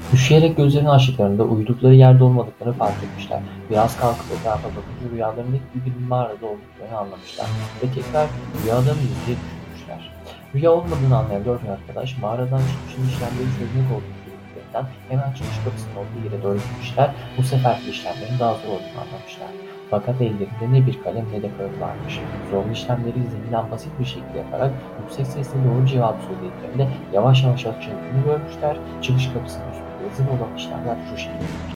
Üşüyerek gözlerini açtıklarında uyudukları yerde olmadıklarını fark etmişler. Biraz kalkıp etrafa bakınca rüyalarındaki gibi bir mağarada olduklarını anlamışlar ve tekrar rüyadan yüzeye düşünmüşler. Rüya olmadığını anlayan dört arkadaş mağaradan çıkışın işlemleri çözmek olduğunu söylediklerinden hemen çıkış kapısının olduğu yere doğru gitmişler. Bu seferki işlemlerin daha zor olduğunu anlamışlar. Fakat ellerinde ne bir kalem ne de kağıt varmış. Zorlu işlemleri zihinden basit bir şekilde yaparak yüksek sesle doğru cevabı söylediklerinde yavaş yavaş açıldığını görmüşler. Çıkış kapısının üstünde yazılı olan işlemler şu şekilde.